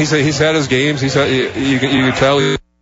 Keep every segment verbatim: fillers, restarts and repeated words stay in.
he's he's had his games. He's had, you, you, you can tell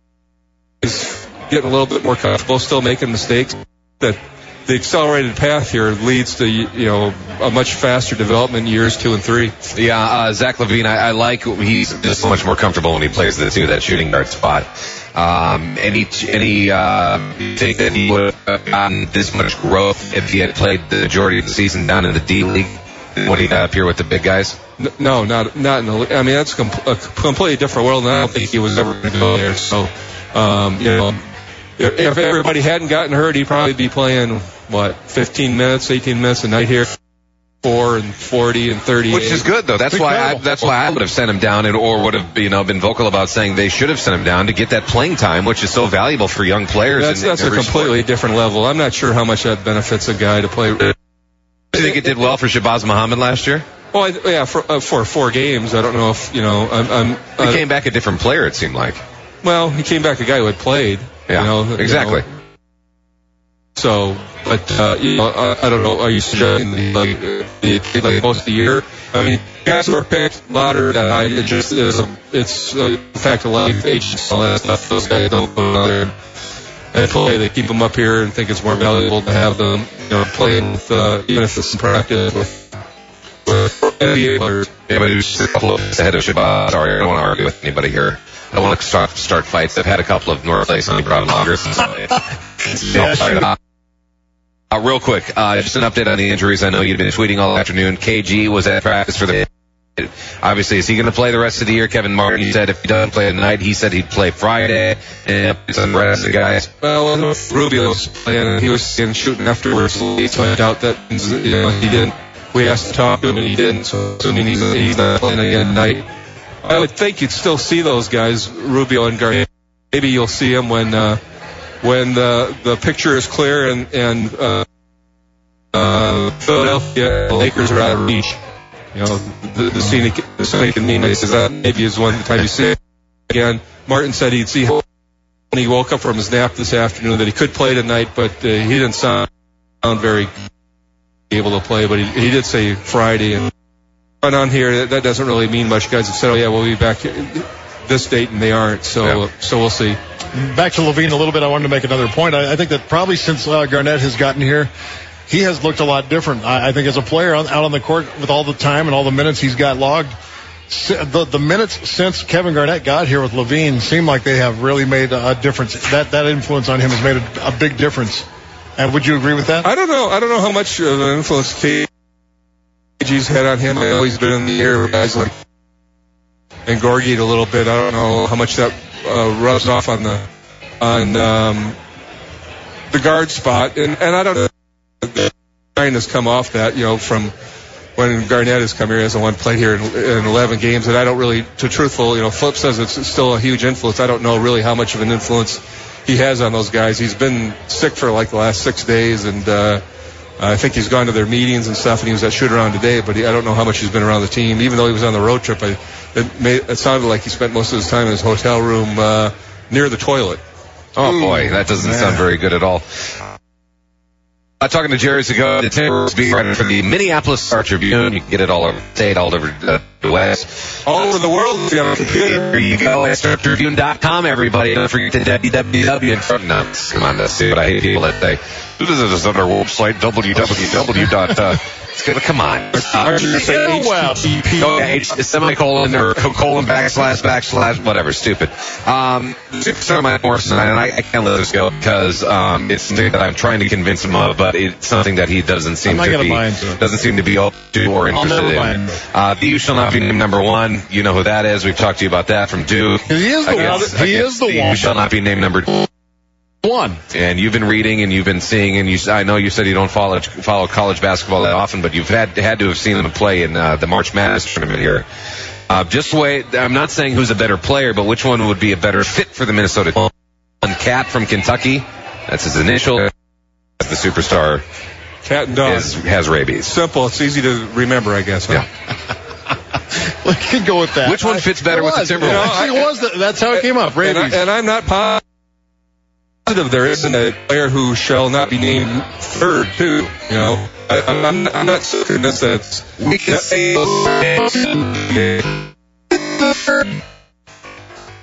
he's getting a little bit more comfortable, still making mistakes. That the accelerated path here leads to, you know, a much faster development in years two and three. Yeah, uh, Zach LaVine, I, I like, he's just so much more comfortable when he plays the two, that shooting guard spot. Um, any, any, uh, think that he would have gotten this much growth if he had played the majority of the season down in the D League when he got up here with the big guys? No, not, not in the, I mean, that's com- a completely different world, and I don't think he was ever going to go there. So, um, you know, if everybody hadn't gotten hurt, he'd probably be playing, what, fifteen minutes, eighteen minutes a night here, four and forty and thirty. Which is good, though. That's why I, that's why I would have sent him down, and or would have, you know, been vocal about saying they should have sent him down to get that playing time, which is so valuable for young players. That's, in, that's in a completely sport. Different level. I'm not sure how much that benefits a guy to play. Do you think it did well for Shabazz Muhammad last year? Well, I, yeah, for uh, for four games. I don't know if, you know, I'm. I'm he uh, came back a different player, it seemed like. Well, he came back a guy who had played. Yeah, you know, exactly. You know. So, but, uh, you know, I, I don't know, are you suggesting the, like, the, like, most of the year? I mean, guys who are picked later than I, it just is a, it's a fact of life, age and all that stuff. Those guys don't go out there and play. They keep them up here and think it's more valuable to have them, you know, playing with, uh, even if it's in practice with, with N B A players. Yeah, but who's a couple of ahead of Shabazz? Sorry, I don't want to argue with anybody here. I don't want to start, start fights. I've had a couple of North Lakes on the ground longer. Uh, uh, real quick, uh, just an update on the injuries. I know you've been tweeting all afternoon. K G was at practice for the... Obviously, is he going to play the rest of the year? Kevin Martin, he said if he doesn't play tonight, he said he'd play Friday. And some the rest of the guys. Well, Rubio's playing, and he was in shooting afterwards, so I doubt that, you know, he didn't. We asked to talk to him, and he didn't, so assuming he's, he's not playing again tonight. I would think you'd still see those guys, Rubio and Garnett. Maybe you'll see them when uh, when the the picture is clear and and uh, uh, Philadelphia and the Lakers are out of reach. You know, the, the scenic the scenic and mean is that maybe is one time you see it again. Martin said he'd see when he woke up from his nap this afternoon that he could play tonight, but uh, he didn't sound very able to play. But he, he did say Friday. And on here, that doesn't really mean much. Guys have said, oh, yeah, we'll be back this date, and they aren't. So yeah. so we'll see. Back to LaVine a little bit. I wanted to make another point. I, I think that probably since uh, Garnett has gotten here, he has looked a lot different. I, I think as a player on, out on the court with all the time and all the minutes he's got logged, the, the minutes since Kevin Garnett got here with LaVine seem like they have really made a, a difference. That that influence on him has made a, a big difference. And would you agree with that? I don't know. I don't know how much of an influence K G's had on him. I know he's been in the air with guys like and Gorgie a little bit. I don't know how much that uh, rubs off on the on um, the guard spot. And, and I don't know. The line has come off that, you know, from when Garnett has come here. He hasn't one played here in, in eleven games. And I don't really, to truthful, you know, Flip says it's still a huge influence. I don't know really how much of an influence he has on those guys. He's been sick for like the last six days, and uh, I think he's gone to their meetings and stuff, and he was at shoot-around today, but he, I don't know how much he's been around the team. Even though he was on the road trip, I, it, made, it sounded like he spent most of his time in his hotel room uh, near the toilet. Oh, boy, that doesn't Man. sound very good at all. Uh, talking to Jerry Zago, the Timberwolves beat writer for the Minneapolis Star Tribune. You can get it all over the state, all over uh, the West. All over the world if you have a computer. There you go, star tribune dot com, everybody. Don't forget to w w w. No, come on, let's see what I hate people that say. This is on our website, w w w. Uh, come on. Uh, well, oh, yeah, H, semicolon or colon backslash backslash whatever, stupid. Um, Superstar Mike Morrison, and I, I can't let this go because um, it's something that I'm trying to convince him of, but it's something that he doesn't seem to be doesn't seem to be open to or interested in. Uh, you shall not be named number one. You know who that is. We've talked to you about that from Duke. He is the against, one. He is the one. You shall not be named number two. One. And you've been reading and you've been seeing, and you, I know you said you don't follow follow college basketball that often, but you've had had to have seen them play in uh, the March Madness tournament here. Uh, just wait. I'm not saying who's a better player, but which one would be a better fit for the Minnesota One Cat from Kentucky. That's his initial. The superstar. Cat and dog. Is, has rabies. Simple. It's easy to remember, I guess. Huh? Yeah. We can go with that. Which one fits better with the Timberwolves? You know, Actually, it was the, that's how it came up. Rabies. And, I, and I'm not positive. There isn't a player who shall not be named third, too. You know, I, I'm, I'm not so convinced that we can say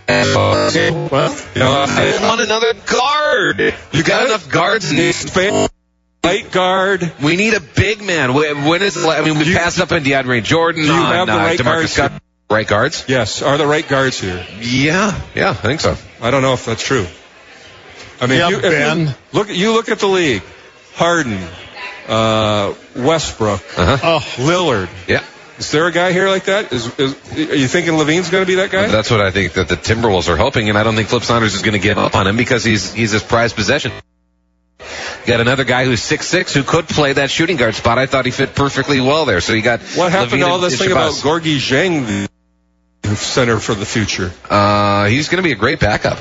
Well, You know, I I, want another guard. You got enough guards in this fan? Right guard. We need a big man. When when is? I mean, we Do you- passed up on DeAndre Jordan. Do you on, have the uh, right DeMarcus guards? Scott. Right guards? Yes, are the right guards here? Yeah, yeah, I think so. I don't know if that's true. I mean, Yeah, if you, if Ben. you look at you look at the league. Harden, uh, Westbrook, Uh-huh. oh, Lillard. Yeah, Is there a guy here like that? Is, is are you thinking Levine's going to be that guy? that's what I think that the Timberwolves are hoping, and I don't think Flip Saunders is going to give up on him because he's he's his prized possession. Got another guy who's six six who could play that shooting guard spot. I thought he fit perfectly well there. So you got What happened Levine to all and- this and thing about Shabazz. Gorgie Zhang, the center for the future? Uh, he's going to be a great backup.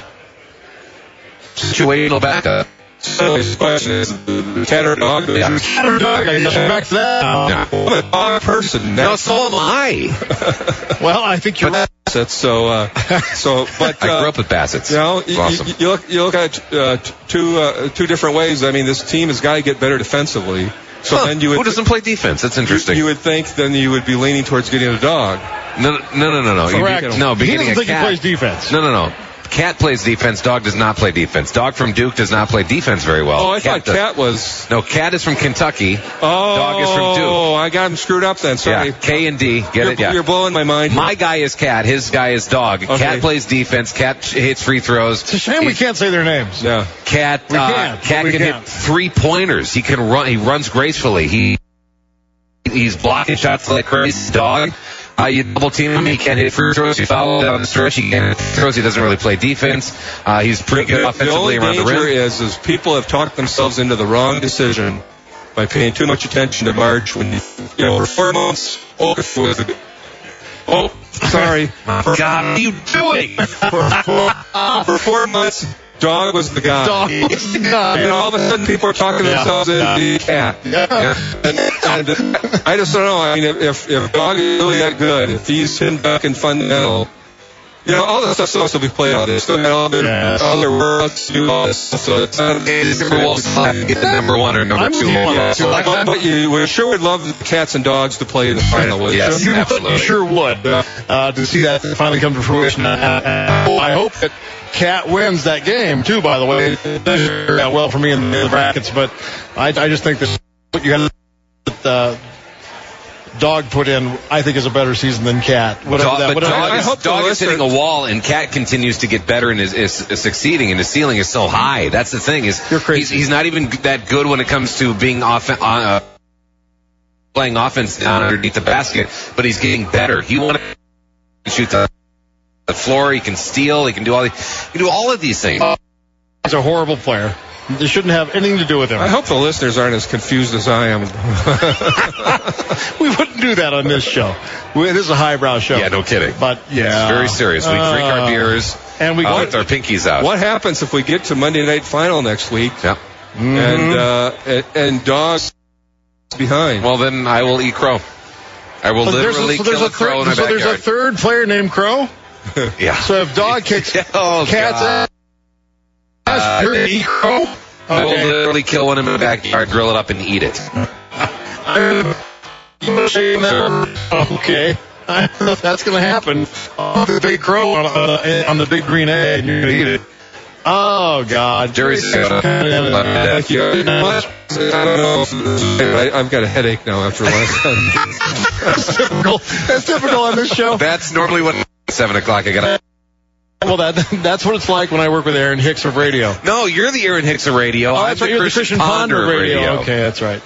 Situational backup. So his question is, cat or dog? Yeah. cat or dog? I guess back to that. now. I'm a dog person. No, That's so am I. Well, I think you're right. That's so. Uh, so, but I uh, grew up with Bassett's. You know, It's you, awesome. you, you look you look at it, uh, t- two uh, two different ways. I mean, this team has got to get better defensively. So Huh, then you would who doesn't play defense? That's you, interesting. you would think then you would be leaning towards getting a dog. no, no, no, no, no. You'd be- Correct. No, he beginning doesn't a think cat. he plays defense. No, no, no. Cat plays defense. Dog does not play defense. Dog from Duke does not play defense very well. Oh, I thought does. Cat was. No, Cat is from Kentucky. Oh, Dog is from Duke. Oh, I got him screwed up then. Sorry. Yeah, K and D. Get you're, it? Yeah. You're blowing my mind. My guy is Cat. His guy is Dog. Okay. Cat plays defense. Cat hits free throws. It's a shame we can't say their names. Yeah. Cat. We uh, can't, Cat we can can't. hit three pointers. He can run. He runs gracefully. He he's blocking shots like crazy. Dog. Uh, you double team him, he can't hit free throws. You foul down the stretch, he can't hit throws. He doesn't really play defense. Uh, he's pretty good The offensively only around the danger rim. is, is people have talked themselves into the wrong decision by paying too much attention to March when, you you know, for four months, oh, was a, oh sorry. For, God, what are you doing? for, four, for four months, Dog was the guy. Dog is the guy. And all of a sudden, people are talking Yeah. themselves into the Cat. Yeah. And, and I just don't know. I mean, if, if Dog is really that good, if he's hidden back in fundamental, you know, all this stuff's supposed to be played out. They still got all their, Yes. all their workouts to do all this stuff. So it's not. Timberwolves get the number one or number I'm two. with you on that, too. But, but, but you we sure would love the Cats and Dogs to play in the final. wouldn't Yes. you? You Absolutely. would, you sure would, uh, to see that finally come to fruition. Uh, uh, I hope that Cat wins that game too. By the way, it doesn't work out well for me in the brackets, but I, I just think that what you got that uh, Dog put in, I think, is a better season than Cat. Whatever Dog, that, but whatever, Dog, I is, hope the Dog is listener- hitting a wall, and Cat continues to get better and is, is, is succeeding, and his ceiling is so high. That's the thing. Is You're crazy. He's, he's not even that good when it comes to being off, uh, playing offense down underneath the basket, but he's getting better. He wants to shoot the, the floor. He can steal. He can do all the, he can do all of these things. he's a horrible player. They shouldn't have anything to do with him. I hope the listeners aren't as confused as I am. We wouldn't do that on this show. We, this is a highbrow show. Yeah, no kidding. But yeah, It's very serious. We drink our Uh, beers and we uh, go. with our pinkies out. What happens if we get to Monday Night Final next week Yeah. and uh, and, and Dogs behind? Well, then I will eat crow. I will So there's a, literally so there's kill a a crow in third, my so there's a backyard. third player named Crow. Yeah. So if Dog kicks Oh, Cat's God. ass, you're gonna eat Crow. I will Okay. literally kill one in my backyard, grill it up, and eat it. I'm saying that. Okay. I don't know if that's going to happen. Oh, the big crow on, on, on the big green egg, and you're going to eat it. Oh, God. Jerry's Jerry's gonna- kind of- Thank you. I don't know. I, I've got a headache now after last time. That's typical. That's typical on this show. That's normally what seven o'clock. I gotta. Well, that that's what it's like when I work with Aaron Hicks of radio. No, you're the Aaron Hicks of radio. Oh, I'm that's the right. You're the Christian Christian Ponder Ponder of radio. radio. Okay, that's right.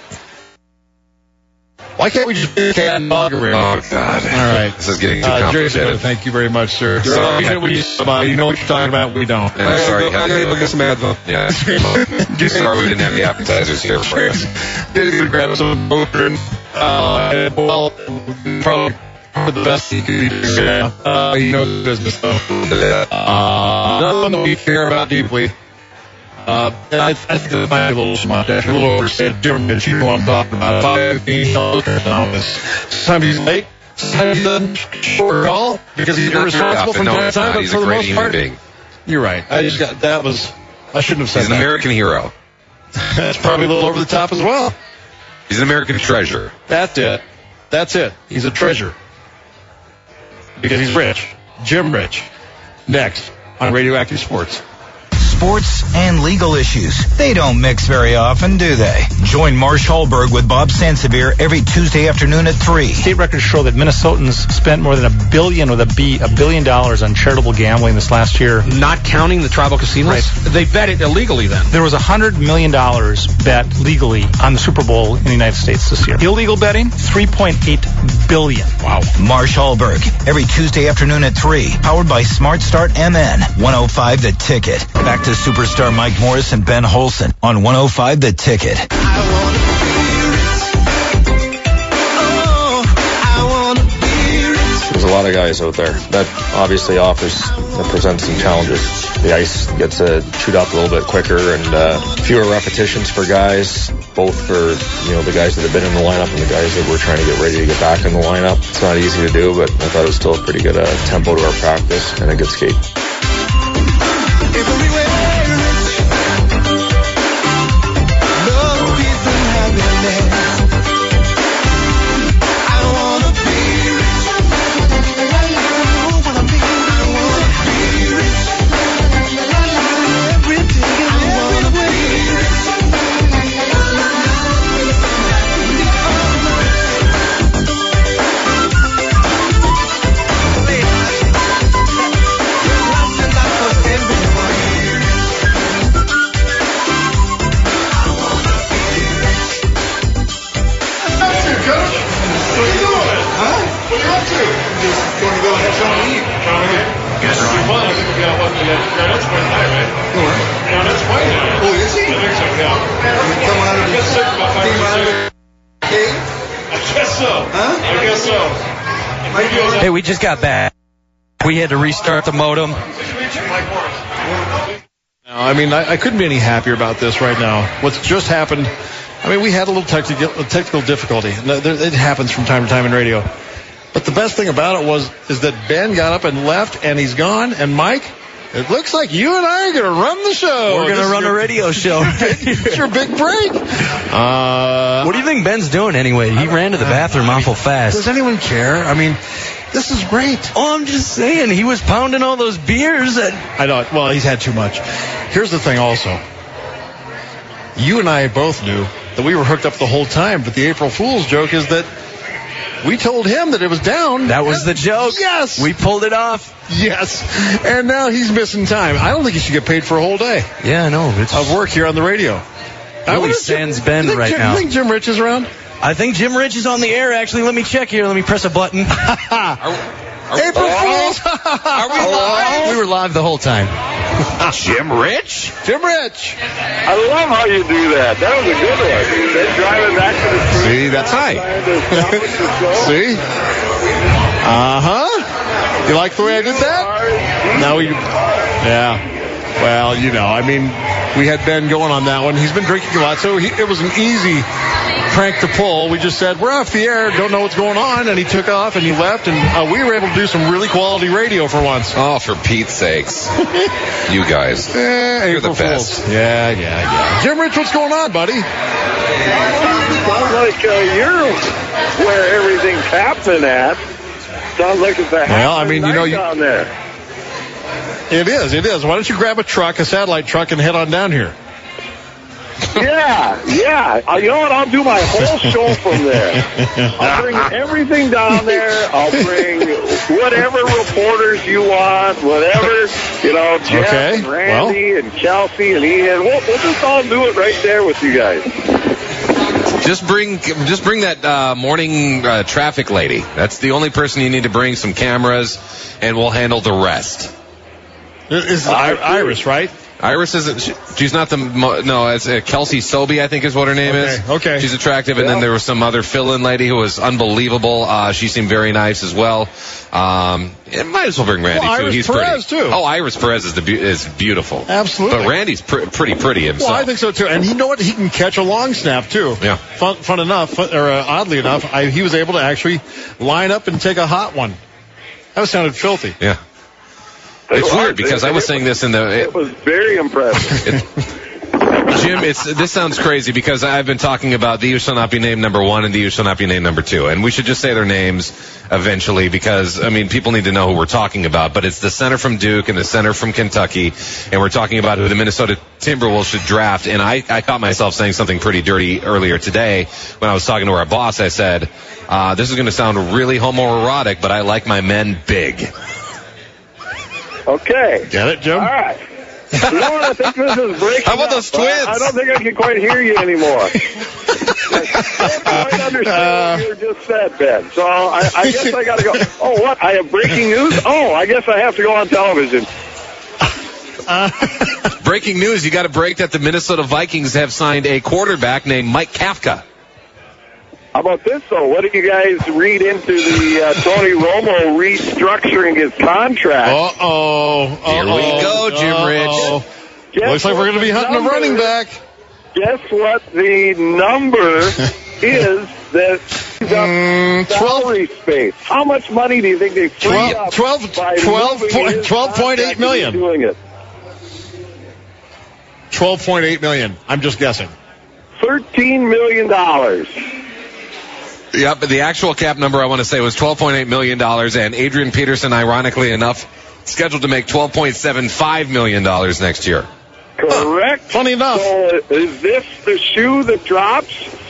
Why can't we just be Cat and Dog radio? Oh God. All right. This is getting too Uh, Jerry's complicated. thank you very much, sir. Sorry. You know what you, you know what you're talking about. We don't. Yeah, sorry. I gotta go get some Advil. Yeah. Sorry, we didn't have the appetizers here for us. Did you grab some bourbon? Uh, well, probably for the best he could do. Yeah. Uh, he knows the business though. Uh, nothing that we care about deeply. Uh, I, I think it might be a little smart, a little overstated. Jim, but you know what I'm talking about. Five fifteen dollars an office. Sometimes he's late. Sometimes he doesn't short call because he's irresponsible from no, time to it's time. not. But He's for a the great most human part, being. you're right. I just got that was. I shouldn't have said He's an that. American hero. That's probably a little over the top as well. He's an American treasure. That's it. That's it. He's a treasure. Because he's rich. Jim Rich. Next on Radioactive Sports. Sports and legal issues. They don't mix very often, do they? Join Marsh Hallberg with Bob Sansevere every Tuesday afternoon at three. State records show that Minnesotans spent more than a billion with a B, a billion dollars on charitable gambling this last year. Not counting the tribal casinos? Right. They bet it illegally then. There was one hundred million dollars bet legally on the Super Bowl in the United States this year. Illegal betting, three point eight billion dollars. Wow. Marsh Hallberg every Tuesday afternoon at three. Powered by Smart Start M N. one oh five The Ticket. Back to superstar Mike Morris and Ben Holson on one oh five The Ticket. There's a lot of guys out there. That obviously offers, that presents some challenges. The ice gets uh, chewed up a little bit quicker and uh, fewer repetitions for guys, both for, you know, the guys that have been in the lineup and the guys that we're trying to get ready to get back in the lineup. It's not easy to do, but I thought it was still a pretty good uh, tempo to our practice and a good skate. Hey, we just got back. We had to restart the modem. No, I mean, I, I couldn't be any happier about this right now. What's just happened, I mean, we had a little technical, technical difficulty. It happens from time to time in radio. But the best thing about it was is that Ben got up and left, and he's gone. And Mike, it looks like you and I are going to run the show. We're going to run your, a radio show. It's your big break. Uh, what do you think Ben's doing anyway? He ran to the bathroom awful fast. Does anyone care? I mean, this is great. Oh, I'm just saying, he was pounding all those beers. And I know. Well, he's had too much. Here's the thing also. You and I both knew that we were hooked up the whole time, but the April Fool's joke is that we told him that it was down. That was the joke. Yes. We pulled it off. Yes. And now he's missing time. I don't think he should get paid for a whole day. Yeah, I know. It's of work here on the radio. Really sans Ben right Jim, now. You think Jim Rich is around? I think Jim Rich is on the air, actually. Let me check here. Let me press a button. are, are April Fools! Are we live? We were live the whole time. Jim Rich? Jim Rich! I love how you do that. That was a good one. Then driving back to the street. See, that's right. See? Uh-huh. You like the way I did that? Now we... Yeah. Well, you know, I mean, we had Ben going on that one. He's been drinking a lot, so he, it was an easy prank to pull. We just said, we're off the air, don't know what's going on, and he took off and he left, and uh, we were able to do some really quality radio for once. Oh, for Pete's sakes. You guys. Eh, You're April the best. Fools. Yeah, yeah, yeah. Jim Rich, what's going on, buddy? Sounds like uh, you're where everything's happening at. Sounds like it's a well, I mean, you know, you, down there. It is, it is. Why don't you grab a truck, a satellite truck, and head on down here? Yeah, yeah. Uh, you know what? I'll do my whole show from there. I'll bring everything down there. I'll bring whatever reporters you want, whatever, you know, Jeff okay. and Randy well. and Chelsea and Ian. We'll, we'll just all do it right there with you guys. Just bring, just bring that uh, morning uh, traffic lady. That's the only person you need to bring. Some cameras, and we'll handle the rest. This is Iris, right? Iris isn't. She, she's not the. No, it's uh, Kelsey Sobey, I think is what her name okay, is. Okay. She's attractive, and yeah. Then there was some other fill-in lady who was unbelievable. Uh, she seemed very nice as well. Um, it might as well bring Randy well, too. Iris He's Perez pretty. Too. Oh, Iris Perez is the is beautiful. Absolutely. But Randy's pr- pretty pretty himself. Well, I think so too. And you know what? He can catch a long snap too. Yeah. Fun, fun enough, fun, or uh, oddly enough, I, he was able to actually line up and take a hot one. That sounded filthy. Yeah. It's weird because I was saying this in the. It, it was very impressive. It, Jim, it's this sounds crazy because I've been talking about the U shall not be named number one and the U shall not be named number two, and we should just say their names eventually because I mean people need to know who we're talking about. But it's the center from Duke and the center from Kentucky, and we're talking about who the Minnesota Timberwolves should draft. And I, I caught myself saying something pretty dirty earlier today when I was talking to our boss. I said, uh, "This is going to sound really homoerotic, but I like my men big." Okay. Get it, Jim? All right. You know what? I think this is breaking How about up. those twins? I don't think I can quite hear you anymore. I don't quite understand Uh, what you just said, Ben. So I, I guess I got to go. Oh, what? I have breaking news? Oh, I guess I have to go on television. Uh, Breaking news, you got to break that the Minnesota Vikings have signed a quarterback named Mike Kafka. How about this, though? What did you guys read into the uh, Tony Romo restructuring his contract? Uh-oh. Here we go, Jim Uh-oh. Guess Looks like we're going to be what hunting a the running number- back. Guess what the number is that frees up Mm, salary space? How much money do you think they free Twelve- up twelve- by twelve moving point- his twelve point eight contract million. and doing it? twelve point eight million. I'm just guessing. thirteen million dollars. Yep, but the actual cap number I want to say was twelve point eight million dollars, and Adrian Peterson, ironically enough, scheduled to make twelve point seven five million dollars next year. Correct. Funny enough. So is this the shoe that drops?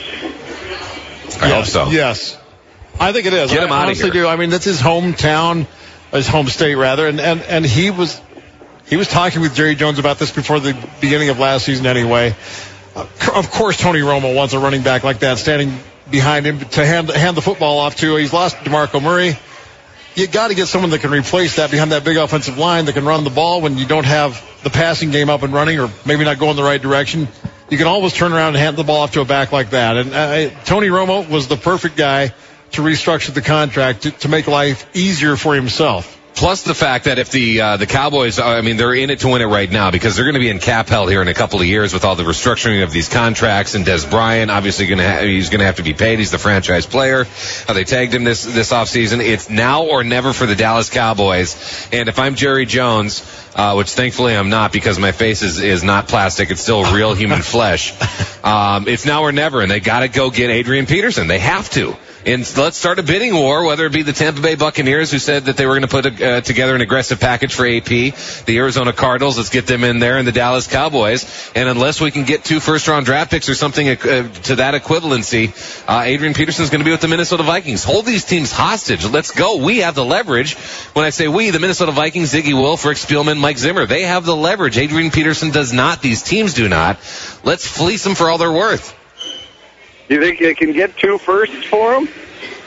I hope so. Yes. I think it is. Get him I outta honestly here. do. I mean, that's his hometown, his home state, rather. And, and, and he was he was talking with Jerry Jones about this before the beginning of last season anyway. Uh, of course, Tony Romo wants a running back like that standing behind him to hand, hand the football off to. He's lost DeMarco Murray. You got to get someone that can replace that behind that big offensive line that can run the ball when you don't have the passing game up and running or maybe not going the right direction. You can always turn around and hand the ball off to a back like that. And uh, Tony Romo was the perfect guy to restructure the contract to, to make life easier for himself. Plus the fact that if the uh, the Cowboys, are, I mean, they're in it to win it right now because they're going to be in cap hell here in a couple of years with all the restructuring of these contracts. And Des Bryant, obviously, going to ha- he's going to have to be paid. He's the franchise player. Uh, they tagged him this this offseason. It's now or never for the Dallas Cowboys. And if I'm Jerry Jones, uh, which thankfully I'm not because my face is, is not plastic, it's still real human flesh. Um, it's now or never, and they got to go get Adrian Peterson. They have to. And let's start a bidding war, whether it be the Tampa Bay Buccaneers, who said that they were going to put a, uh, together an aggressive package for A P, the Arizona Cardinals, let's get them in there, and the Dallas Cowboys. And unless we can get two first-round draft picks or something uh, to that equivalency, uh, Adrian Peterson's going to be with the Minnesota Vikings. Hold these teams hostage. Let's go. We have the leverage. When I say we, the Minnesota Vikings, Ziggy Wolf, Rick Spielman, Mike Zimmer, they have the leverage. Adrian Peterson does not. These teams do not. Let's fleece them for all they're worth. You think they can get two firsts for him?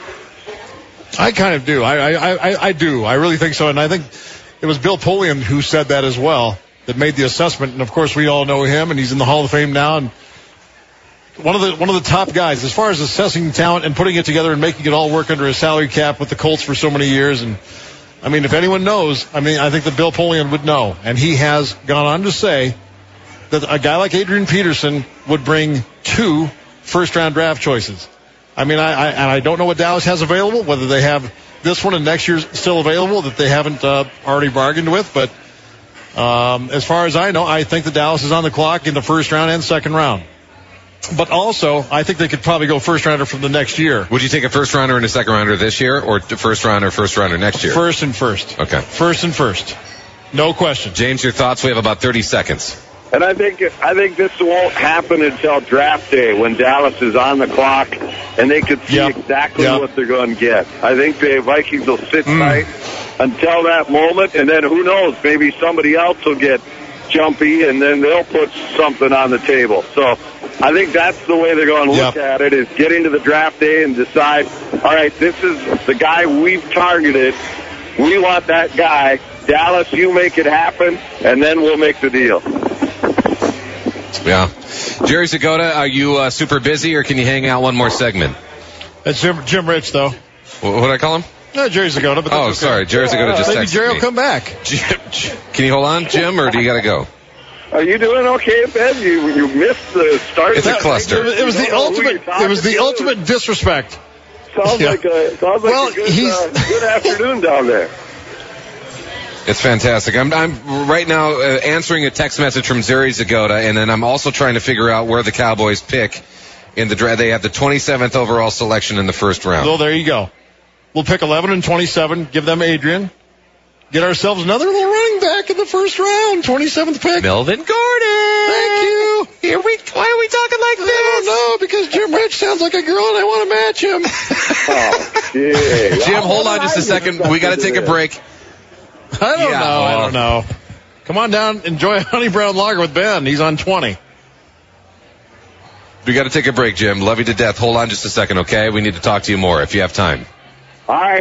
I kind of do. I, I, I, I do. I really think so. And I think it was Bill Polian who said that as well, that made the assessment. And of course, we all know him, and he's in the Hall of Fame now. And one of the one of the top guys as far as assessing talent and putting it together and making it all work under a salary cap with the Colts for so many years. And I mean, if anyone knows, I mean, I think that Bill Polian would know. And he has gone on to say that a guy like Adrian Peterson would bring two first-round draft choices. I mean, I, I and I don't know what Dallas has available, whether they have this one and next year's still available that they haven't uh, already bargained with. But um, as far as I know, I think that Dallas is on the clock in the first round and second round. But also, I think they could probably go first rounder from the next year. Would you take a first rounder and a second rounder this year, or first rounder, first rounder next year? First and first. Okay. First and first. No question. James, your thoughts? We have about thirty seconds. And I think I think this won't happen until draft day when Dallas is on the clock and they could see Yep. exactly Yep. what they're going to get. I think the Vikings will sit Mm. tight until that moment, and then who knows? Maybe somebody else will get jumpy, and then they'll put something on the table. So I think that's the way they're going to look Yep. at it, is get into the draft day and decide, all right, this is the guy we've targeted. We want that guy. Dallas, you make it happen, and then we'll make the deal. Yeah. Jerry Zagota, are you uh, super busy, or can you hang out one more segment? That's Jim, Jim Rich, though. What did I call him? No, Jerry Zagota. But that's Oh, okay. sorry. Jerry Zagota just Maybe texted Jerry me. will come back. Jim, can you hold on, Jim, or do you got to go? Are you doing okay, Ben? You you missed the start. It's of a the cluster. segment. It was You the don't know who ultimate. you're talking It was the to. ultimate disrespect. Sounds Yeah. like a sounds like Well, a good, he's- uh, good afternoon down there. It's fantastic. I'm, I'm right now uh, answering a text message from Zuri Zagota, and then I'm also trying to figure out where the Cowboys pick in the draft. They have the twenty-seventh overall selection in the first round. So there you go. We'll pick eleven and twenty-seven, give them Adrian. Get ourselves another little running back in the first round, twenty-seventh pick. Melvin Gordon. Thank you. Here we, why are we talking like this? I don't know, because Jim Rich sounds like a girl and I want to match him. Oh, yeah. Jim, hold on just a second. We got to take a break. I don't Yeah, know. I well. don't know. Come on down, enjoy a Honey Brown Lager with Ben. He's on twenty. We got to take a break, Jim. Love you to death. Hold on just a second, okay? We need to talk to you more if you have time. All right.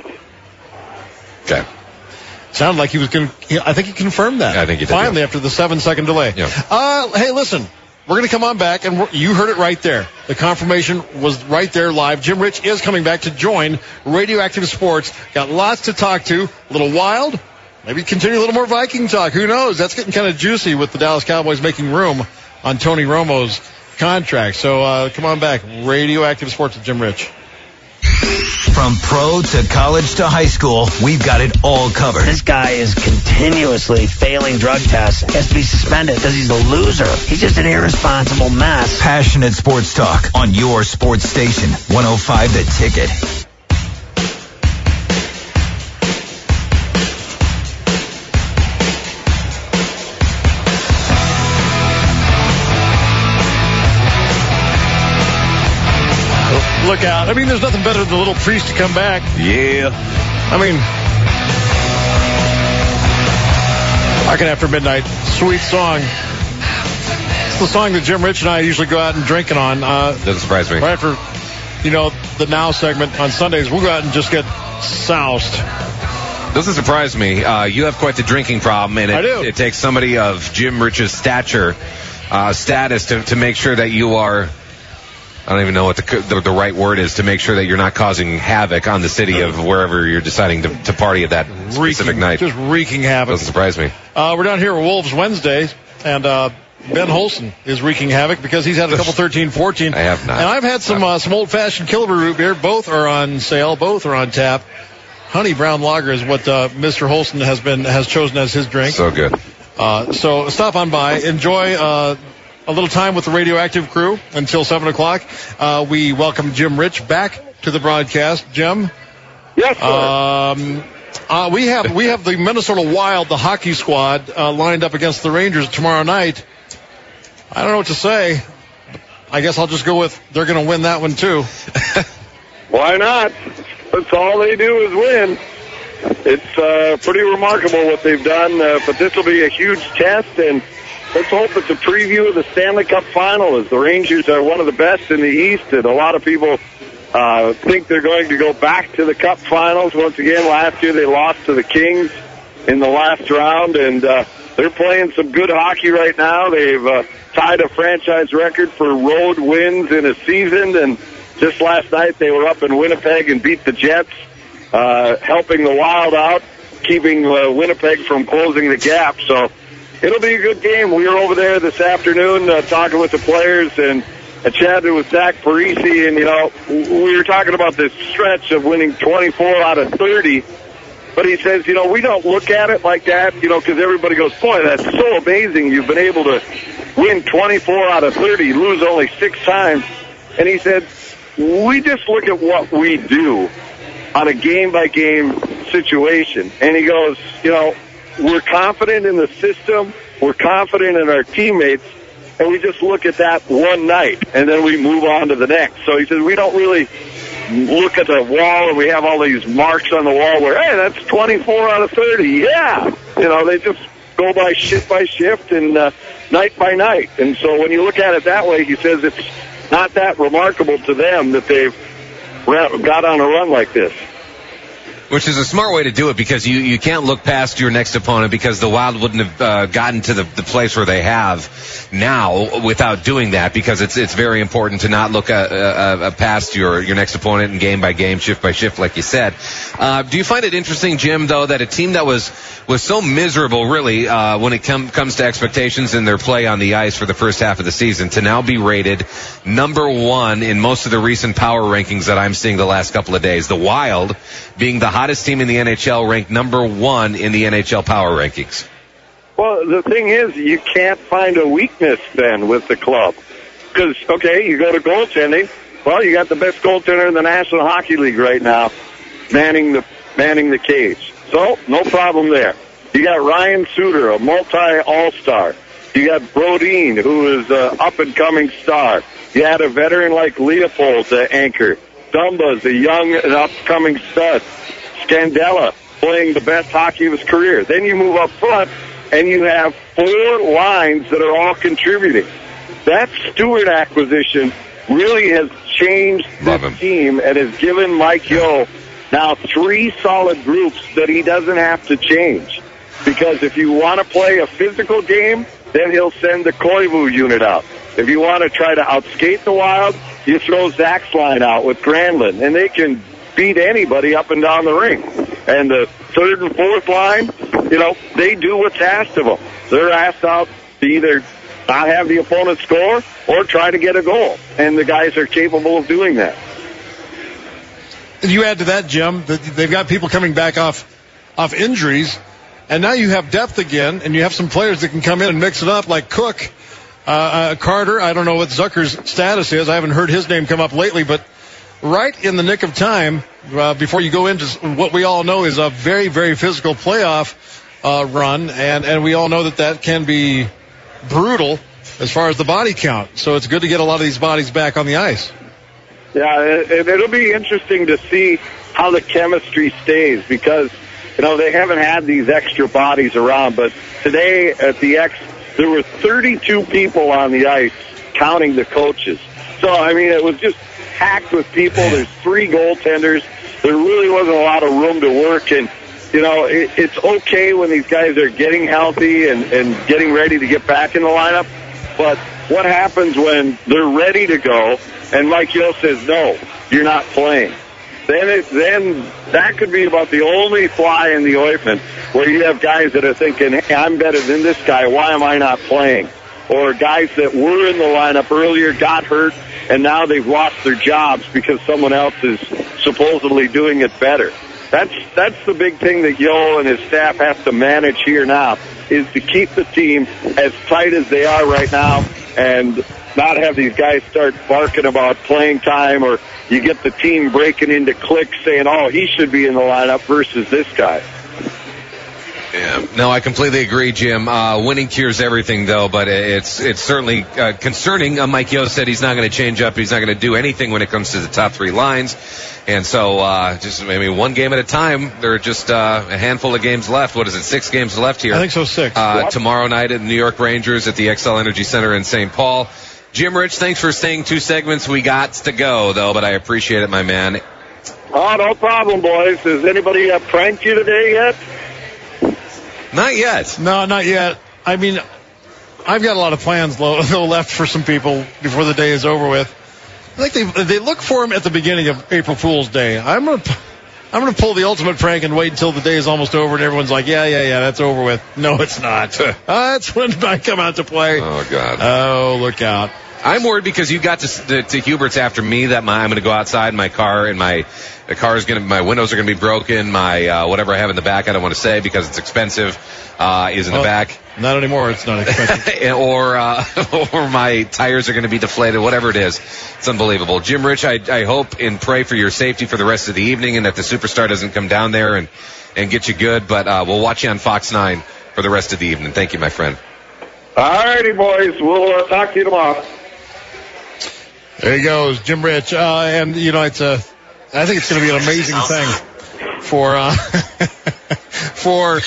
Okay. Sounded like he was going to, I think he confirmed that. I think he did, Finally, yeah. after the seven-second delay. Yeah. Uh, hey, listen, we're going to come on back, and we're, you heard it right there. The confirmation was right there live. Jim Rich is coming back to join Radioactive Sports. Got lots to talk to. A little wild. Maybe continue a little more Viking talk. Who knows? That's getting kind of juicy with the Dallas Cowboys making room on Tony Romo's contract. So uh, come on back. Radioactive Sports with Jim Rich. From pro to college to high school, we've got it all covered. This guy is continuously failing drug tests. He has to be suspended because he's a loser. He's just an irresponsible mess. Passionate sports talk on your sports station, one oh five The Ticket. Look out. I mean, there's nothing better than the little priest to come back. Yeah. I mean, Rockin' After Midnight, sweet song. It's the song that Jim Rich and I usually go out and drinking on. Uh, Doesn't surprise me. right after, you know, the Now segment on Sundays, we'll go out and just get soused. Doesn't surprise me. Uh, you have quite the drinking problem, and it, I do. it takes somebody of Jim Rich's stature, uh, status to, to make sure that you are, I don't even know what the, the the right word is, to make sure that you're not causing havoc on the city of wherever you're deciding to, to party at that specific Reeking, night. just wreaking havoc. Doesn't surprise me. Uh, we're down here at Wolves Wednesday, and uh, Ben Holson is wreaking havoc because he's had a couple thirteen fourteen. I have not. And I've had some uh, some old-fashioned Killebrew root beer. Both are on sale. Both are on tap. Honey Brown Lager is what uh, Mister Holson has been has chosen as his drink. So good. Uh, so stop on by. Enjoy uh, a little time with the Radioactive crew until seven o'clock. Uh, we welcome Jim Rich back to the broadcast. Jim? Yes, sir. Um, uh, we have we have the Minnesota Wild, the hockey squad, uh, lined up against the Rangers tomorrow night. I don't know what to say. I guess I'll just go with they're going to win that one too. Why not? That's all they do is win. It's uh, pretty remarkable what they've done, uh, but this will be a huge test, and let's hope it's a preview of the Stanley Cup Final, as the Rangers are one of the best in the East, and a lot of people uh, think they're going to go back to the Cup Finals. Once again, last year they lost to the Kings in the last round, and uh, they're playing some good hockey right now. They've uh, tied a franchise record for road wins in a season, and just last night they were up in Winnipeg and beat the Jets, uh, helping the Wild out, keeping uh, Winnipeg from closing the gap. So it'll be a good game. We were over there this afternoon uh, talking with the players, and I chatted with Zach Parisi, and, you know, we were talking about this stretch of winning twenty-four out of thirty. But he says, you know, we don't look at it like that, you know, because everybody goes, boy, that's so amazing. You've been able to win twenty-four out of thirty, lose only six times. And he said, we just look at what we do on a game-by-game situation. And he goes, you know, we're confident in the system, we're confident in our teammates, and we just look at that one night, and then we move on to the next. So he says, we don't really look at the wall and we have all these marks on the wall where, hey, that's twenty-four out of thirty. Yeah. You know, they just go by shift by shift and uh, night by night. And so when you look at it that way, he says it's not that remarkable to them that they've got on a run like this. Which is a smart way to do it, because you, you can't look past your next opponent, because the Wild wouldn't have uh, gotten to the, the place where they have now without doing that, because it's it's very important to not look uh, uh, past your, your next opponent and game by game, shift by shift, like you said. Uh, do you find it interesting, Jim, though, that a team that was was so miserable, really, uh, when it com- comes to expectations in their play on the ice for the first half of the season, to now be rated number one in most of the recent power rankings that I'm seeing the last couple of days? The Wild being the hottest team in the N H L, ranked number one in the N H L power rankings. Well, the thing is, you can't find a weakness then with the club. Because, okay, you go to goaltending. Well, you got the best goaltender in the National Hockey League right now, manning the manning the cage. So, no problem there. You got Ryan Suter, a multi-all-star. You got Brodin, who is an up-and-coming star. You had a veteran like Leopold to anchor. Dumba's a young and upcoming stud. Scandella playing the best hockey of his career. Then you move up front, and you have four lines that are all contributing. That Stewart acquisition really has changed the team and has given Mike Yeo now three solid groups that he doesn't have to change. Because if you want to play a physical game, then he'll send the Koivu unit out. If you want to try to outskate the Wild, you throw Zach's line out with Granlund, and they can beat anybody up and down the ring. And the third and fourth line, you know, they do what's asked of them. They're asked out to either not have the opponent score or try to get a goal. And the guys are capable of doing that. You add to that, Jim, that they've got people coming back off off injuries, and now you have depth again, and you have some players that can come in and mix it up, like Cook, uh, uh, Carter. I don't know what Zucker's status is. I haven't heard his name come up lately, but right in the nick of time, uh, before you go into what we all know is a very, very physical playoff uh, run, and, and we all know that that can be brutal as far as the body count. So it's good to get a lot of these bodies back on the ice. Yeah, it, it'll be interesting to see how the chemistry stays because, you know, they haven't had these extra bodies around. But today at the X, there were thirty-two people on the ice, counting the coaches. So, I mean, it was just packed with people. There's three goaltenders. There really wasn't a lot of room to work. And, you know, it, it's okay when these guys are getting healthy and, and getting ready to get back in the lineup. But what happens when they're ready to go and Mike Yeo says, no, you're not playing? Then it, then that could be about the only fly in the ointment where you have guys that are thinking, hey, I'm better than this guy. Why am I not playing? Or guys that were in the lineup earlier got hurt, and now they've lost their jobs because someone else is supposedly doing it better. That's that's the big thing that Yeo and his staff have to manage here now, is to keep the team as tight as they are right now and not have these guys start barking about playing time, or you get the team breaking into cliques saying, oh, he should be in the lineup versus this guy. Yeah, no, I completely agree, Jim. Uh, winning cures everything, though, but it's it's certainly uh, concerning. Uh, Mike Yeo said he's not going to change up. He's not going to do anything when it comes to the top three lines. And so, uh, just, I mean, one game at a time. There are just uh, a handful of games left. What is it, six games left here? I think so, six. Uh, yep. Tomorrow night at the New York Rangers at the Xcel Energy Center in Saint Paul. Jim Rich, thanks for staying two segments. We got to go, though, but I appreciate it, my man. Oh, no problem, boys. Has anybody uh, pranked you today yet? Not yet. No, not yet. I mean, I've got a lot of plans though left for some people before the day is over with. I think they they look for them at the beginning of April Fool's Day. I'm gonna I'm gonna pull the ultimate prank and wait until the day is almost over and everyone's like, yeah, yeah, yeah, that's over with. No, it's not. uh, that's when I come out to play. Oh God. Oh, look out. I'm worried because you got to, to, to Hubert's after me that my, I'm going to go outside my car and my the car is going to my windows are going to be broken. My uh, whatever I have in the back I don't want to say because it's expensive uh, is in well, the back. Not anymore. It's not expensive. or uh, or my tires are going to be deflated. Whatever it is, it's unbelievable. Jim Rich, I I hope and pray for your safety for the rest of the evening and that the Superstar doesn't come down there and and get you good. But uh, we'll watch you on Fox nine for the rest of the evening. Thank you, my friend. All righty, boys. We'll uh, talk to you tomorrow. There he goes, Jim Rich. Uh, and, you know, it's a, I think it's going to be an amazing thing for, uh, for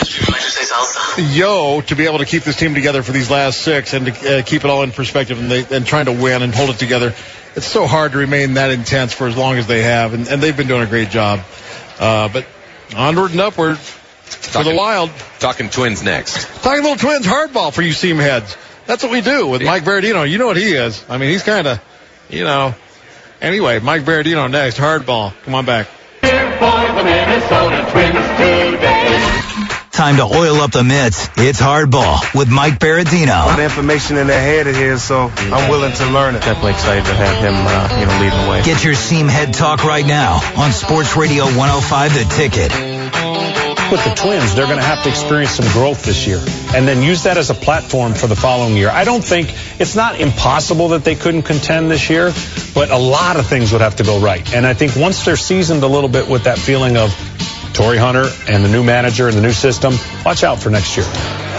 Yeo to be able to keep this team together for these last six and to uh, keep it all in perspective and, they, and trying to win and hold it together. It's so hard to remain that intense for as long as they have, and, and they've been doing a great job. Uh, but onward and upward for talking, the Wild. Talking Twins next. Talking little Twins hardball for you seam heads. That's what we do with yeah. Mike Berardino. You know what he is. I mean, he's kind of... You know. Anyway, Mike Berardino next. Hardball. Come on back. Here for the Minnesota Twins today. Time to oil up the mitts. It's Hardball with Mike Berardino. A lot of information in their head here, so I'm willing to learn it. Definitely excited to have him, uh, you know, leading the way. Get your Seam Head talk right now on Sports Radio one oh five The Ticket. With the Twins, they're going to have to experience some growth this year and then use that as a platform for the following year. I don't think it's not impossible that they couldn't contend this year, but a lot of things would have to go right. And I think once they're seasoned a little bit with that feeling of Torrey Hunter and the new manager and the new system, watch out for next year.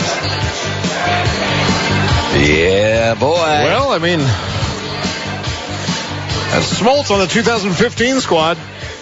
Yeah, boy. Well, I mean, that's Smoltz on the two thousand fifteen squad.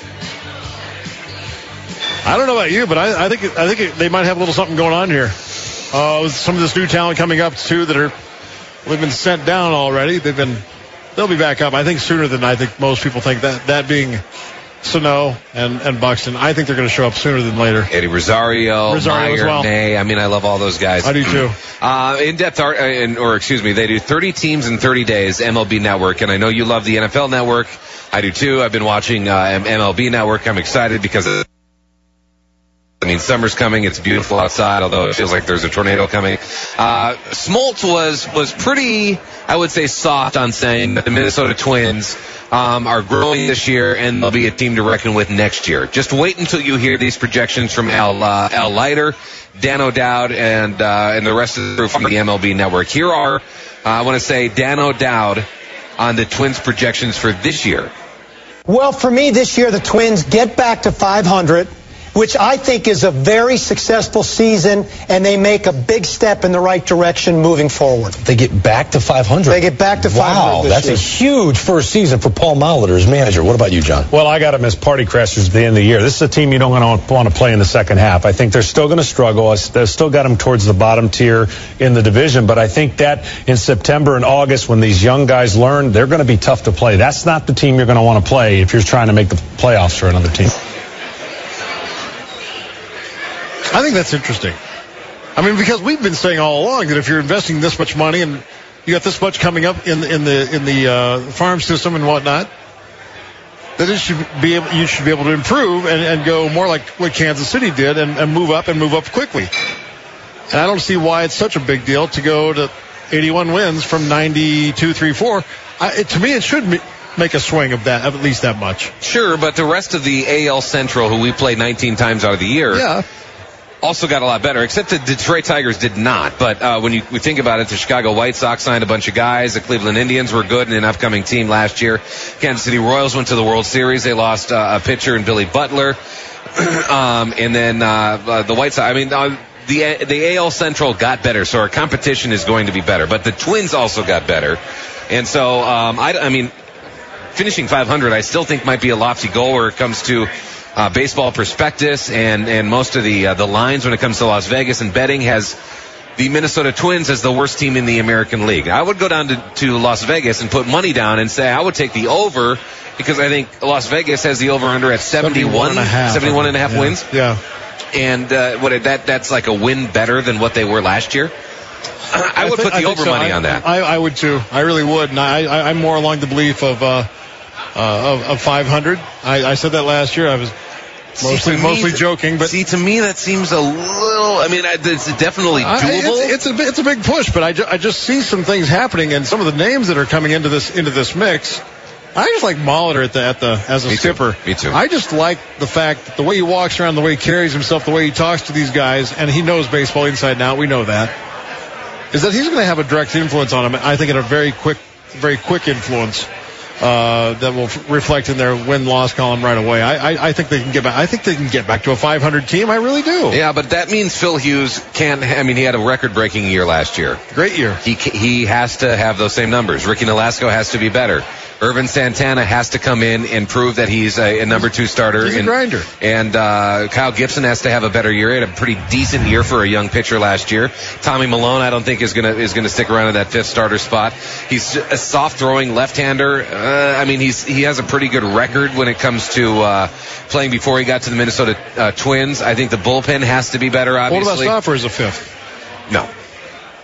I don't know about you, but I, I think I think it, they might have a little something going on here. Uh, with some of this new talent coming up too that are they've been sent down already. They've been they'll be back up. I think sooner than I think most people think. That that being Sano and, and Buxton, I think they're going to show up sooner than later. Eddie Rosario, Rosario Meyer, as well. May. I mean, I love all those guys. I do too. Uh, in-depth art, uh, or excuse me, they do thirty teams in thirty days, M L B Network, and I know you love the N F L Network. I do too. I've been watching uh, M L B Network. I'm excited because of I mean, summer's coming. It's beautiful outside, although it feels like there's a tornado coming. Uh, Smoltz was, was pretty, I would say, soft on saying that the Minnesota Twins um, are growing this year and they'll be a team to reckon with next year. Just wait until you hear these projections from Al, uh, Al Leiter, Dan O'Dowd, and, uh, and the rest of the crew from the M L B Network. Here are, uh, I want to say, Dan O'Dowd on the Twins projections for this year. Well, for me this year, the Twins get back to five hundred. Which I think is a very successful season, and they make a big step in the right direction moving forward. They get back to five hundred. They get back to five hundred. Wow, this that's year. a huge first season for Paul Molitor as manager. What about you, John? Well, I got them as party crashers at the end of the year. This is a team you don't want to play in the second half. I think they're still going to struggle. They've still got them towards the bottom tier in the division, but I think that in September and August, when these young guys learn, they're going to be tough to play. That's not the team you're going to want to play if you're trying to make the playoffs for another team. I think that's interesting. I mean, because we've been saying all along that if you're investing this much money and you got this much coming up in in the in the uh, farm system and whatnot, that it should be able, you should be able to improve and, and go more like what Kansas City did and, and move up and move up quickly. And I don't see why it's such a big deal to go to eighty-one wins from ninety-two, three, four. I, it, to me, it should be, make a swing of that, of at least that much. Sure, but the rest of the A L Central, who we played nineteen times out of the year, yeah. also got a lot better, except the Detroit Tigers did not. But uh, when you we think about it, the Chicago White Sox signed a bunch of guys. The Cleveland Indians were good and an upcoming team last year. Kansas City Royals went to the World Series. They lost uh, a pitcher in Billy Butler. um, and then uh, uh, the White Sox, I mean, uh, the, the A L Central got better, so our competition is going to be better. But the Twins also got better. And so, um, I, I mean, finishing five hundred, I still think might be a lofty goal where it comes to Uh, baseball prospectus and, and most of the uh, the lines when it comes to Las Vegas and betting has the Minnesota Twins as the worst team in the American League. I would go down to, to Las Vegas and put money down and say I would take the over because I think Las Vegas has the over-under at seventy-one, seventy-one and a half yeah. wins. Yeah. And uh, what that that's like a win better than what they were last year. I, I would think, put the over so. money I, on that. I, I would too. I really would. And I, I, I'm more along the belief of uh, uh, of, of five hundred. I, I said that last year. I was mostly see, mostly me, joking, but see, to me that seems a little. I mean, it's definitely doable. I, it's, it's a it's a big push, but I, ju- I just see some things happening, and some of the names that are coming into this into this mix. I just like Molitor at the at the as a Me skipper. Too. Me too. I just like the fact that the way he walks around, the way he carries himself, the way he talks to these guys, and he knows baseball inside and out. We know that. Is that he's going to have a direct influence on him? I think in a very quick, very quick influence uh, that will f- reflect in their win-loss column right away. I, I, I think they can get back. I think they can get back to a five hundred team. I really do. Yeah, but that means Phil Hughes can't. I mean, he had a record-breaking year last year. Great year. He he has to have those same numbers. Ricky Nolasco has to be better. Irvin Santana has to come in and prove that he's a, a number two starter. He's a and, grinder. And uh, Kyle Gibson has to have a better year. He had a pretty decent year for a young pitcher last year. Tommy Malone, I don't think is gonna is gonna stick around in that fifth starter spot. He's a soft throwing left-hander. Uh, I mean, he's he has a pretty good record when it comes to uh, playing before he got to the Minnesota uh, Twins. I think the bullpen has to be better. Obviously. What about Stoffer as a fifth? No.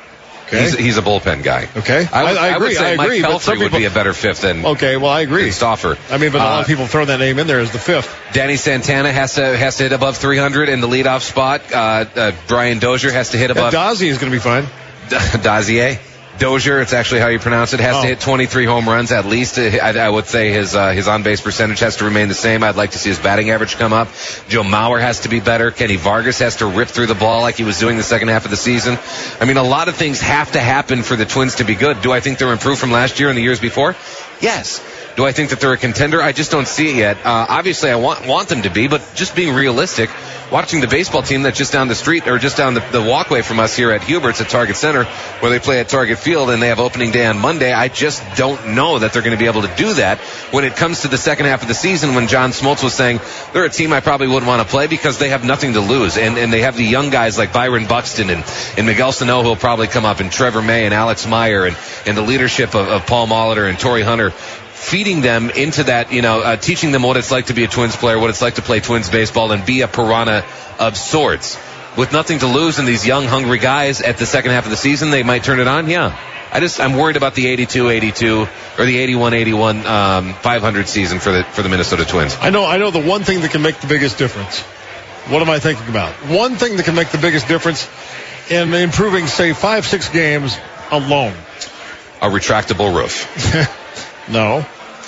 Okay. He's, he's a bullpen guy. Okay. I, would, I, I agree. I would say I Mike agree. But some Pelfrey would people, be a better fifth than okay, well, I agree. Stauffer. I mean, but a lot Uh, of people throw that name in there as the fifth. Danny Santana has to has to hit above three hundred in the leadoff spot. Uh, uh, Brian Dozier has to hit above. Yeah, Dazi is going to be fine. Dazier. Dozier, it's actually how you pronounce it, has Oh. to hit twenty-three home runs at least. I, I would say his uh, his on-base percentage has to remain the same. I'd like to see his batting average come up. Joe Mauer has to be better. Kenny Vargas has to rip through the ball like he was doing the second half of the season. I mean, a lot of things have to happen for the Twins to be good. Do I think they're improved from last year and the years before? Yes. Do I think that they're a contender? I just don't see it yet. Uh, obviously, I want want them to be, but just being realistic, watching the baseball team that's just down the street or just down the, the walkway from us here at Hubert's at Target Center, where they play at Target Field and they have opening day on Monday, I just don't know that they're going to be able to do that when it comes to the second half of the season, when John Smoltz was saying they're a team I probably wouldn't want to play because they have nothing to lose. And, and they have the young guys like Byron Buxton and, and Miguel Sano who will probably come up, and Trevor May and Alex Meyer, and, and the leadership of, of Paul Molitor and Torrey Hunter, feeding them into that, you know, uh, teaching them what it's like to be a Twins player, what it's like to play Twins baseball and be a piranha of sorts. With nothing to lose and these young, hungry guys at the second half of the season, they might turn it on. Yeah. I just, I'm worried about the eighty-two eighty-two or the eighty-one eighty-one um, five hundred season for the for the Minnesota Twins. I know, I know the one thing that can make the biggest difference. What am I thinking about? One thing that can make the biggest difference in improving, say, five, six games alone. A retractable roof. No.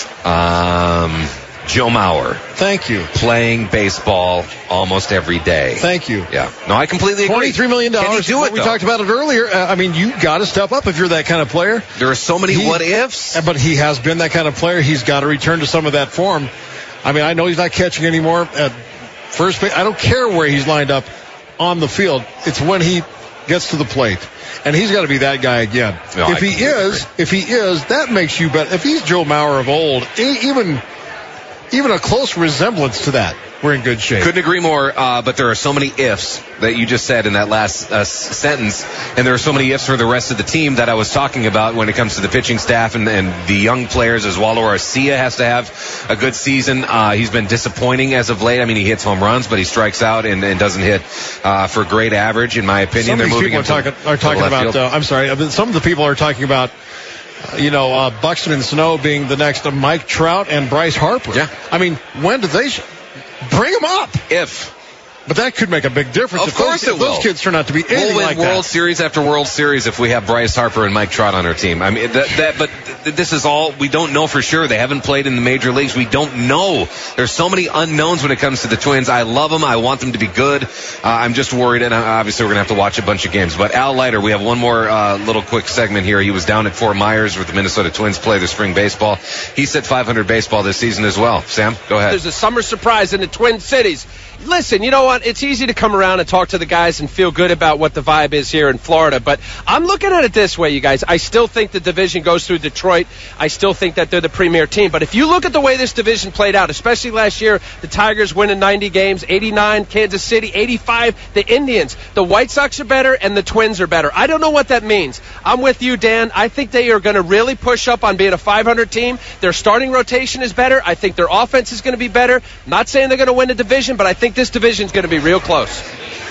Um, Joe Mauer. Thank you. Playing baseball almost every day. Thank you. Yeah. No, I completely agree. twenty-three million dollars. Can he do it, We though? talked about it earlier. Uh, I mean, you got to step up if you're that kind of player. There are so many He- what ifs. But he has been that kind of player. He's got to return to some of that form. I mean, I know he's not catching anymore at first base. I don't care where he's lined up on the field. It's when he gets to the plate. And he's got to be that guy again. No, if I he completely is, if he is, that makes you better. If he's Joe Mauer of old, e- even even a close resemblance to that, we're in good shape. Couldn't agree more, uh, but there are so many ifs that you just said in that last uh, s- sentence, and there are so many ifs for the rest of the team that I was talking about when it comes to the pitching staff and, and the young players as well. Arcia has to have a good season. Uh, he's been disappointing as of late. I mean, he hits home runs, but he strikes out and, and doesn't hit uh, for great average, in my opinion. Some They're of these moving people are him to- talking, are to talking left about, field. uh, I'm sorry, I mean, some of the people are talking about, uh, you know, uh, Buxton and Sano being the next uh, Mike Trout and Bryce Harper. Yeah. I mean, when did they sh- bring them up? If. But that could make a big difference. Of if course those, it if those will. kids turn out to be anything We'll win like World that. Series after World Series if we have Bryce Harper and Mike Trout on our team. I mean, that, that but th- this is all we don't know for sure. They haven't played in the major leagues. We don't know. There's so many unknowns when it comes to the Twins. I love them. I want them to be good. Uh, I'm just worried, and uh, obviously we're going to have to watch a bunch of games. But Al Leiter, we have one more uh, little quick segment here. He was down at Fort Myers with the Minnesota Twins play their spring baseball. He said five hundred baseball this season as well. Sam, go ahead. There's a summer surprise in the Twin Cities. Listen, you know what? It's easy to come around and talk to the guys and feel good about what the vibe is here in Florida, but I'm looking at it this way, you guys. I still think the division goes through Detroit. I still think that they're the premier team, but if you look at the way this division played out, especially last year, the Tigers winning ninety games, eighty-nine, Kansas City, eighty-five, the Indians. The White Sox are better and the Twins are better. I don't know what that means. I'm with you, Dan. I think they are going to really push up on being a five hundred team. Their starting rotation is better. I think their offense is going to be better. Not saying they're going to win the division, but I think this division is going to be real close.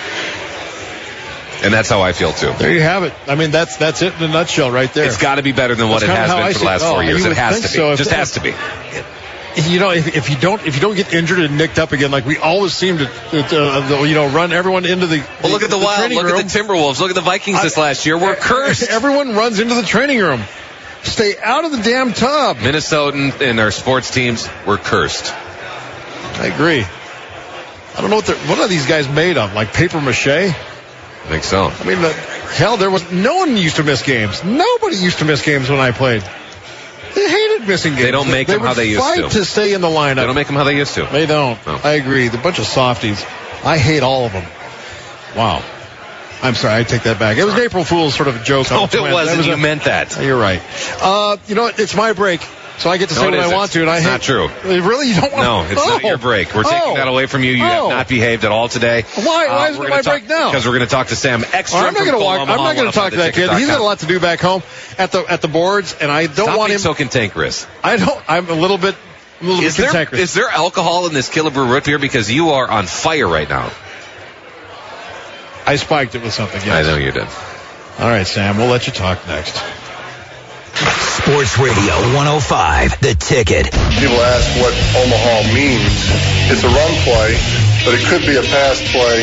And that's how I feel, too. There you have it. I mean, that's that's it in a nutshell right there. It's got to be better than what That's it kinda has how been I for see the last it. four Oh, years. you It would has think to be. so. If Just they- has to be. You know, if, if you don't if you don't get injured and nicked up again, like we always seem to, uh, you know, run everyone into the. Well, look at the, the Wild. training Look room. at the Timberwolves. Look at the Vikings this last year. We're cursed. Everyone runs into the training room. Stay out of the damn tub. Minnesotan and our sports teams, we're cursed. I agree. I don't know what they're, what are these guys made of? Like paper mache? I think so. I mean, the, hell, there was no one used to miss games. Nobody used to miss games when I played. They hated missing games. They don't make they them how would they used fight to. to stay in the lineup. They don't make them how they used to. They don't. No. I agree. The bunch of softies. I hate all of them. Wow. I'm sorry. I take that back. It was an April Fool's sort of a joke. No, on it Twins. wasn't. That was You a- meant that. You're right. Uh, you know what? It's my break, so I get to No, say it what I isn't. want to. And I It's hate, not true. Really? You don't want No, it's not Oh. your break. We're taking Oh. that away from you. You have Oh. not behaved at all today. Why? Why isn't it my break now? Because we're going to talk to Sam Ekstrom. I'm not going to walk. I'm not going to talk to that kid. He's got a lot to do back home at the at the boards, and I don't Stop want being him. so cantankerous. I don't. I'm a little bit. A little Is bit there, cantankerous. is there alcohol in this Killebrew root beer? Because you are on fire right now. I spiked it with something. Yes. I know you did. All right, Sam, we'll let you talk next. Sports Radio one oh five, The Ticket. People ask what Omaha means. It's a run play, but it could be a pass play.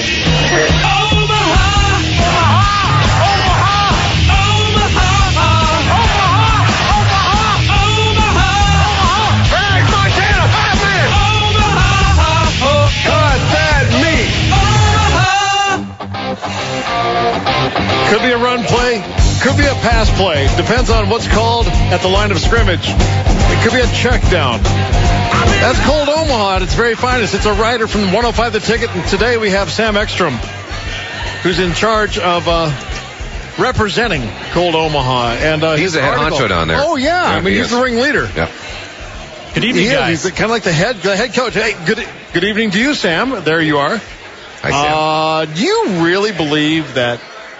Could be a run play, could be a pass play. Depends on what's called at the line of scrimmage. It could be a check down. That's called Omaha at its very finest. It's a writer from one oh five The Ticket, and today we have Sam Ekstrom, who's in charge of uh, representing Cold Omaha. And uh, he's his the head article, honcho down there. Oh, yeah. yeah I mean, he he's is. the ringleader. Yep. Good evening, he guys. Is. He's kind of like the head, the head coach. Hey, good, good evening to you, Sam. There you are. Hi, Sam. Uh, do you really believe that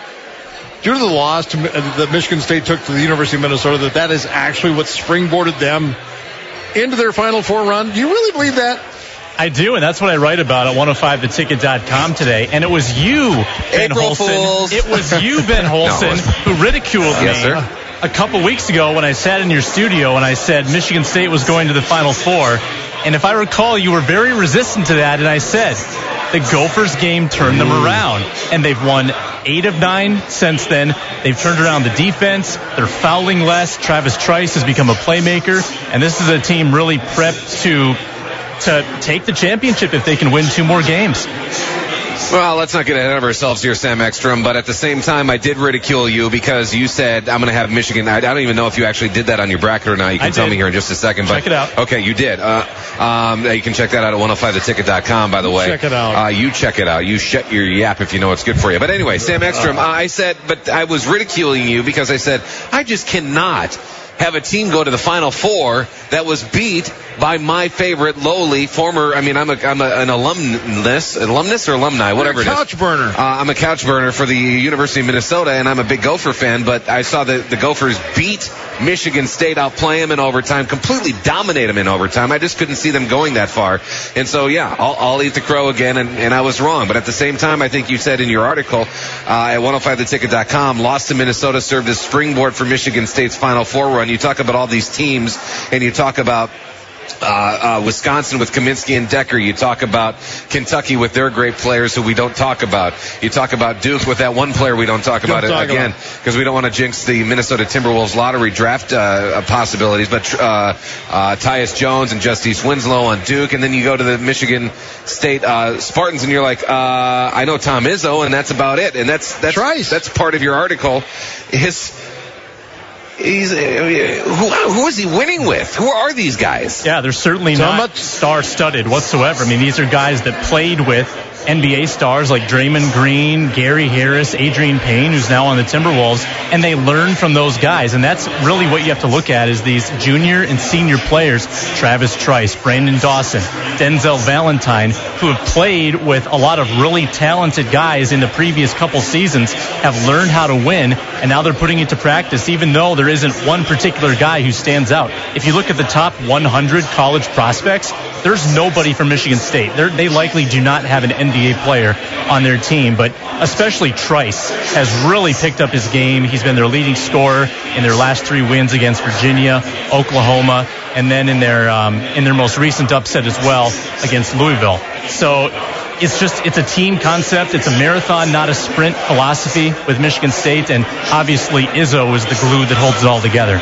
due to the loss to, uh, that Michigan State took to the University of Minnesota, that that is actually what springboarded them into their Final Four run? Do you really believe that? I do, and that's what I write about at one oh five the ticket dot com today. And it was you, Ben April Holson. Fools. It was you, Ben Holson, No, who ridiculed yes, me sir. a couple weeks ago when I sat in your studio and I said Michigan State was going to the Final Four. And if I recall, you were very resistant to that, and I said the Gophers game turned them around, and they've won eight of nine since then. They've turned around the defense. They're fouling less. Travis Trice has become a playmaker, and this is a team really prepped to to take the championship if they can win two more games. Well, let's not get ahead of ourselves here, Sam Ekstrom, but at the same time, I did ridicule you because you said, I'm going to have Michigan. I, I don't even know if you actually did that on your bracket or not. You can I tell did. me here in just a second. But, check it out. Okay, you did. Uh, um, you can check that out at one oh five the ticket dot com, by the way. Check it out. Uh, you check it out. You shut your yap if you know it's good for you. But anyway, Sam Ekstrom, uh, I said, but I was ridiculing you because I said, I just cannot have a team go to the Final Four that was beat by my favorite lowly former, I mean, I'm, a, I'm a, an alumnus, alumnus or alumni, whatever it is. Couch burner. Uh, I'm a couch burner for the University of Minnesota, and I'm a big Gopher fan, but I saw the, the Gophers beat Michigan State, outplay them in overtime, completely dominate them in overtime. I just couldn't see them going that far. And so, yeah, I'll, I'll eat the crow again, and, and I was wrong. But at the same time, I think you said in your article uh, at one oh five the ticket dot com, loss to Minnesota served as springboard for Michigan State's Final Four run. You talk about all these teams, and you talk about Uh, uh, Wisconsin with Kaminsky and Decker. You talk about Kentucky with their great players who we don't talk about. You talk about Duke with that one player we don't talk about Don't talk again because we don't want to jinx the Minnesota Timberwolves lottery draft uh, possibilities. But uh, uh, Tyus Jones and Justice Winslow on Duke, and then you go to the Michigan State uh, Spartans, and you're like, uh, I know Tom Izzo, and that's about it. And that's that's Trice. that's part of your article. His He's uh, who, who is he winning with? Who are these guys? Yeah, they're certainly So not much- star-studded whatsoever. I mean, these are guys that played with N B A stars like Draymond Green, Gary Harris, Adrian Payne, who's now on the Timberwolves, and they learn from those guys. And that's really what you have to look at is these junior and senior players, Travis Trice, Brandon Dawson, Denzel Valentine, who have played with a lot of really talented guys in the previous couple seasons, have learned how to win, and now they're putting it to practice, even though there isn't one particular guy who stands out. If you look at the top one hundred college prospects, there's nobody from Michigan State. They're, they likely do not have an N B A player on their team, but especially Trice has really picked up his game. He's been their leading scorer in their last three wins against Virginia, Oklahoma, and then in their um, in their most recent upset as well against Louisville. So it's just it's a team concept. It's a marathon, not a sprint philosophy with Michigan State, and obviously Izzo is the glue that holds it all together.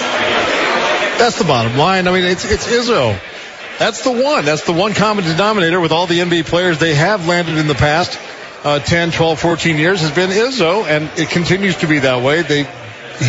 That's the bottom line. I mean, it's it's Izzo. That's the one. That's the one common denominator with all the N B A players they have landed in the past uh, ten, twelve, fourteen years has been Izzo, and it continues to be that way. They